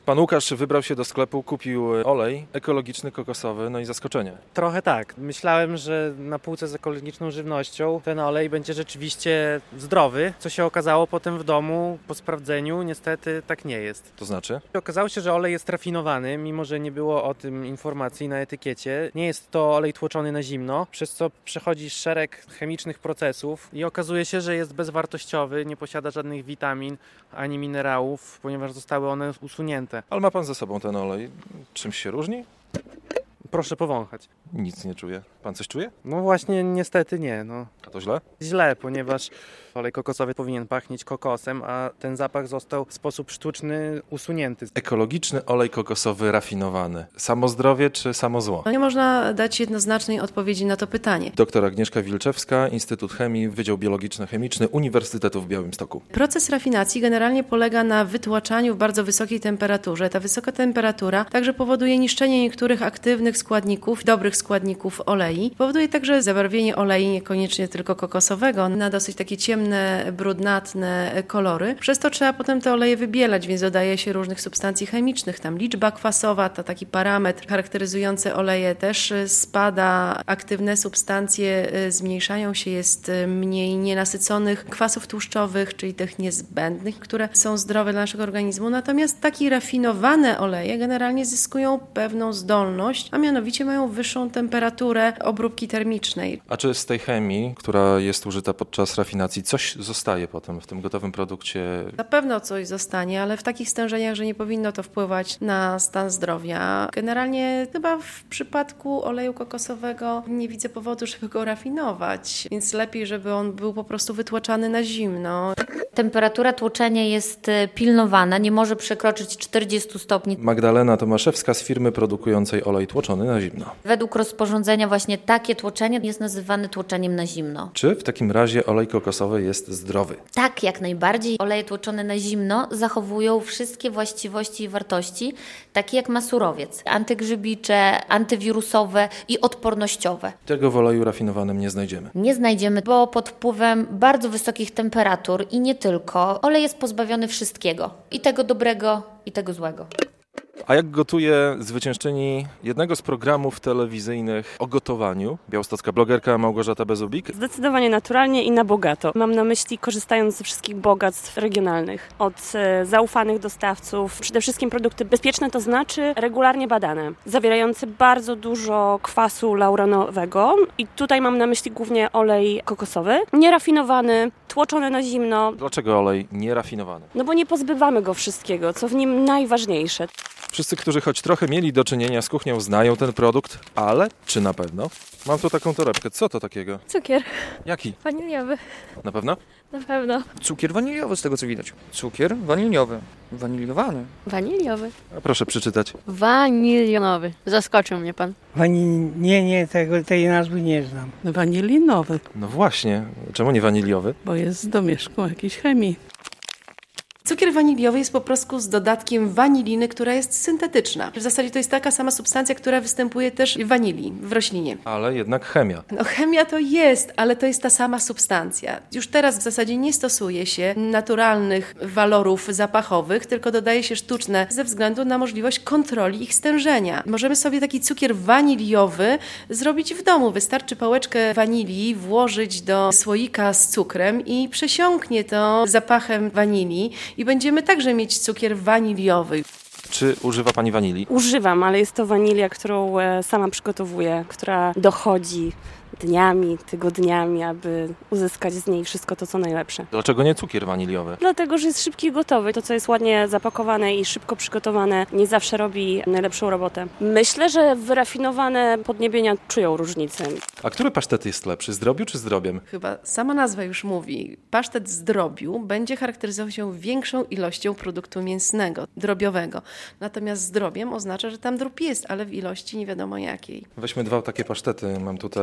Pan Łukasz wybrał się do sklepu, kupił olej ekologiczny, kokosowy, no i zaskoczenie. Trochę tak. Myślałem, że na półce z ekologiczną żywnością ten olej będzie rzeczywiście zdrowy, co się okazało potem w domu po sprawdzeniu. Niestety tak nie jest. To znaczy? Okazało się, że olej jest rafinowany, mimo że nie było o tym informacji na etykiecie. Nie jest to olej tłoczony na zimno, przez co przechodzi szereg chemicznych procesów i okazuje się, że jest bezwartościowy, nie posiada żadnych witamin ani minerałów, ponieważ zostały one usunięte. Ale ma pan ze sobą ten olej. Czymś się różni? Proszę powąchać. Nic nie czuję. Pan coś czuje? No właśnie niestety nie. A to źle? Źle, ponieważ olej kokosowy powinien pachnieć kokosem, a ten zapach został w sposób sztuczny usunięty. Ekologiczny olej kokosowy rafinowany. Samo zdrowie czy samo zło? Nie można dać jednoznacznej odpowiedzi na to pytanie. Doktor Agnieszka Wilczewska, Instytut Chemii, Wydział Biologiczno-Chemiczny Uniwersytetu w Białymstoku. Proces rafinacji generalnie polega na wytłaczaniu w bardzo wysokiej temperaturze. Ta wysoka temperatura także powoduje niszczenie niektórych aktywnych składników, dobrych składników olei. Powoduje także zabarwienie olei, niekoniecznie tylko kokosowego, na dosyć takie ciemne, brudnatne kolory. Przez to trzeba potem te oleje wybielać, więc dodaje się różnych substancji chemicznych. Tam liczba kwasowa, to taki parametr charakteryzujący oleje też spada. Aktywne substancje zmniejszają się, jest mniej nienasyconych kwasów tłuszczowych, czyli tych niezbędnych, które są zdrowe dla naszego organizmu. Natomiast takie rafinowane oleje generalnie zyskują pewną zdolność, a mianowicie mają wyższą temperaturę obróbki termicznej. A czy z tej chemii, która jest użyta podczas rafinacji, coś zostaje potem w tym gotowym produkcie? Na pewno coś zostanie, ale w takich stężeniach, że nie powinno to wpływać na stan zdrowia. Generalnie chyba w przypadku oleju kokosowego nie widzę powodu, żeby go rafinować, więc lepiej, żeby on był po prostu wytłaczany na zimno. Temperatura tłoczenia jest pilnowana, nie może przekroczyć 40 stopni. Magdalena Tomaszewska z firmy produkującej olej tłoczony na zimno. Według rozporządzenia właśnie takie tłoczenie jest nazywane tłoczeniem na zimno. Czy w takim razie olej kokosowy jest zdrowy? Tak, jak najbardziej. Oleje tłoczone na zimno zachowują wszystkie właściwości i wartości, takie jak ma surowiec. Antygrzybicze, antywirusowe i odpornościowe. Tego w oleju rafinowanym nie znajdziemy. Nie znajdziemy, bo pod wpływem bardzo wysokich temperatur i nie tylko, olej jest pozbawiony wszystkiego. I tego dobrego, i tego złego. A jak gotuje zwyciężczyni jednego z programów telewizyjnych o gotowaniu, białostocka blogerka Małgorzata Bezubik? Zdecydowanie naturalnie i na bogato. Mam na myśli korzystając ze wszystkich bogactw regionalnych. Od zaufanych dostawców, przede wszystkim produkty bezpieczne, to znaczy regularnie badane, zawierające bardzo dużo kwasu lauranowego i tutaj mam na myśli głównie olej kokosowy, nierafinowany, tłoczony na zimno. Dlaczego olej nierafinowany? No bo nie pozbywamy go wszystkiego, co w nim najważniejsze. Wszyscy, którzy choć trochę mieli do czynienia z kuchnią, znają ten produkt, ale czy na pewno? Mam tu taką torebkę. Co to takiego? Cukier Jaki? waniliowy, Na pewno? na pewno. Cukier waniliowy z tego co widać. Cukier waniliowy. Waniliowany. Waniliowy. A proszę przeczytać. Wanilionowy. Zaskoczył mnie pan. Nie, tej nazwy nie znam. Wanilinowy, No właśnie. Czemu nie waniliowy? bo jest z domieszką jakiejś chemii. Cukier waniliowy jest po prostu z dodatkiem waniliny, która jest syntetyczna. W zasadzie to jest taka sama substancja, która występuje też w wanilii, w roślinie. Ale jednak chemia. No chemia to jest, ale to jest ta sama substancja. Już teraz w zasadzie nie stosuje się naturalnych walorów zapachowych, tylko dodaje się sztuczne ze względu na możliwość kontroli ich stężenia. Możemy sobie taki cukier waniliowy zrobić w domu. Wystarczy pałeczkę wanilii włożyć do słoika z cukrem i przesiąknie to zapachem wanilii i będziemy także mieć cukier waniliowy. Czy używa pani wanilii? Używam, ale jest to wanilia, którą sama przygotowuję, która dochodzi dniami, tygodniami, aby uzyskać z niej wszystko to, co najlepsze. Dlaczego nie cukier waniliowy? Dlatego, że jest szybki i gotowy. To, co jest ładnie zapakowane i szybko przygotowane, nie zawsze robi najlepszą robotę. Myślę, że wyrafinowane podniebienia czują różnicę. A który pasztet jest lepszy? Z drobiu czy z drobiem? Chyba sama nazwa już mówi. Pasztet z drobiu będzie charakteryzował się większą ilością produktu mięsnego, drobiowego. Natomiast z drobiem oznacza, że tam drób jest, ale w ilości nie wiadomo jakiej. Weźmy dwa takie pasztety. Mam tutaj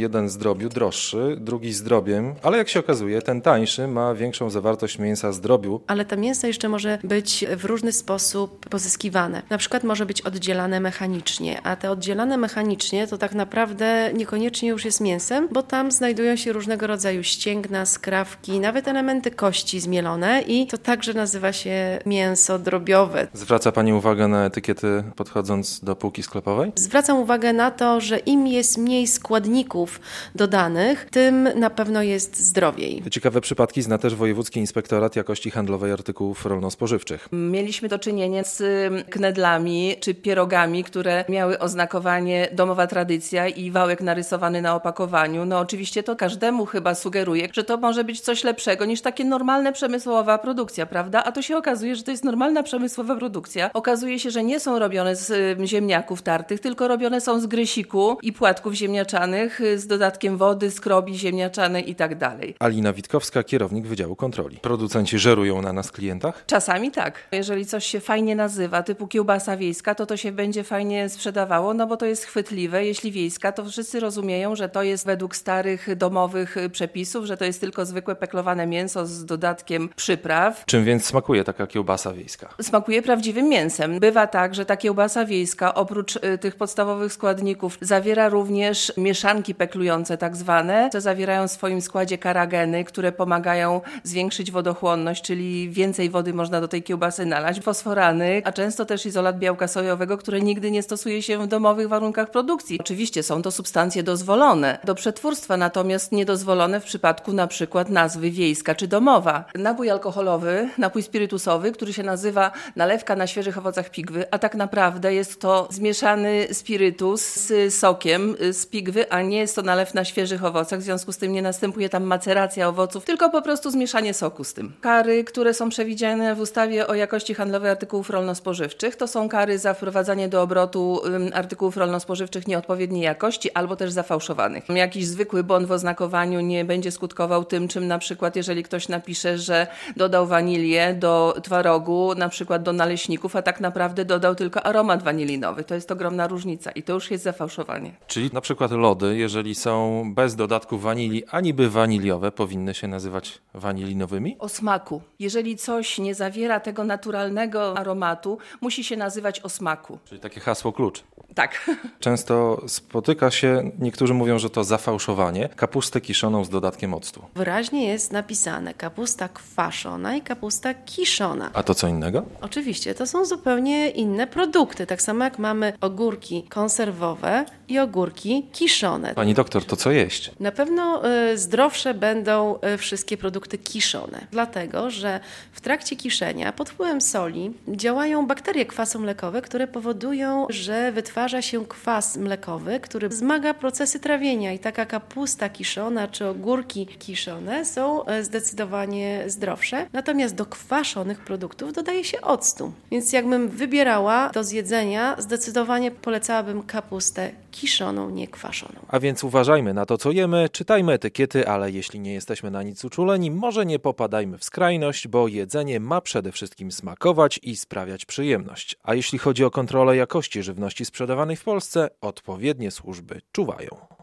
jeden z drobiu droższy, drugi z drobiem, ale jak się okazuje, ten tańszy ma większą zawartość mięsa z drobiu. Ale to mięso jeszcze może być w różny sposób pozyskiwane. Na przykład może być oddzielane mechanicznie, a te oddzielane mechanicznie to tak naprawdę niekoniecznie już jest mięsem, bo tam znajdują się różnego rodzaju ścięgna, skrawki, nawet elementy kości zmielone i to także nazywa się mięso drobiowe. Zwraca Pani uwagę na etykiety podchodząc do półki sklepowej? Zwracam uwagę na to, że im jest mniej składników dodanych, tym na pewno jest zdrowiej. Ciekawe przypadki zna też Wojewódzki Inspektorat Jakości Handlowej Artykułów Rolno-Spożywczych. Mieliśmy do czynienia z knedlami czy pierogami, które miały oznakowanie domowa tradycja i wałek narysowany na opakowaniu. No oczywiście to każdemu chyba sugeruje, że to może być coś lepszego niż takie normalne przemysłowa produkcja, prawda? A to się okazuje, że to jest normalna przemysłowa produkcja. Okazuje się, że nie są robione z ziemniaków tartych, tylko robione są z grysiku i płatków ziemniaczanych z dodatkiem wody, skrobi ziemniaczanej i tak dalej. Alina Witkowska, kierownik Wydziału Kontroli. Producenci żerują na nas klientach? Czasami tak. Jeżeli coś się fajnie nazywa, typu kiełbasa wiejska, to się będzie fajnie sprzedawało, no bo to jest chwytliwe. Jeśli wiejska, to wszyscy rozumieją, że to jest według starych domowych przepisów, że to jest tylko zwykłe peklowane mięso z dodatkiem przypraw. Czym więc smakuje taka kiełbasa wiejska? Smakuje prawdziwym mięsem. Bywa tak, że ta kiełbasa wiejska oprócz tych podstawowych składników zawiera również mieszanki peklujące tak zwane, co zawierają w swoim składzie karageny, które pomagają zwiększyć wodochłonność, czyli więcej wody można do tej kiełbasy nalać, fosforany, a często też izolat białka sojowego, które nigdy nie stosuje się w domowych warunkach produkcji. Oczywiście są to substancje dozwolone do przetwórstwa, natomiast niedozwolone w przypadku na przykład nazwy wiejska czy domowa. Napój alkoholowy, napój spirytusowy, który się nazywa nalewka na świeżych owocach pigwy, a tak naprawdę jest to zmieszany spirytus z sokiem z pigwy, a nie jest to nalew na świeżych owocach, w związku z tym nie następuje tam maceracja owoców, tylko po prostu zmieszanie soku z tym. Kary, które są przewidziane w ustawie o jakości handlowej artykułów rolno-spożywczych, to są kary za wprowadzanie do obrotu artykułów rolno-spożywczych nieodpowiedniej jakości albo też zafałszowanych. Jakiś zwykły błąd w oznakowaniu nie będzie skutkował tym, czym na przykład jeżeli ktoś napisze, że dodał wanilię do twarogu, na przykład do naleśników, a tak naprawdę dodał tylko aromat wanilinowy. To jest ogromna różnica i to już jest zafałszowanie. Czyli na przykład lody, jeżeli są bez dodatku wanilii, a niby waniliowe, powinny się nazywać wanilinowymi? O smaku. Jeżeli coś nie zawiera tego naturalnego aromatu, musi się nazywać o smaku. Czyli takie hasło klucz. Tak. Często spotyka się, niektórzy mówią, że to zafałszowanie, kapustę kiszoną z dodatkiem octu. Wyraźnie jest napisane kapusta kwaszona i kapusta kiszona. A to co innego? Oczywiście, to są zupełnie inne produkty. Tak samo jak mamy ogórki konserwowe i ogórki kiszone. Pani doktor, to co jeść? Na pewno zdrowsze będą wszystkie produkty kiszone, dlatego że w trakcie kiszenia pod wpływem soli działają bakterie kwasomlekowe, które powodują, że wytwarza się kwas mlekowy, który wzmaga procesy trawienia i taka kapusta kiszona czy ogórki kiszone są zdecydowanie zdrowsze. Natomiast do kwaszonych produktów dodaje się octu. Więc jakbym wybierała do zjedzenia, zdecydowanie polecałabym kapustę kiszoną, nie kwaszoną. A więc uważajmy na to, co jemy, czytajmy etykiety, ale jeśli nie jesteśmy na nic uczuleni, może nie popadajmy w skrajność, bo jedzenie ma przede wszystkim smakować i sprawiać przyjemność. A jeśli chodzi o kontrolę jakości żywności sprzedawanej w Polsce, odpowiednie służby czuwają.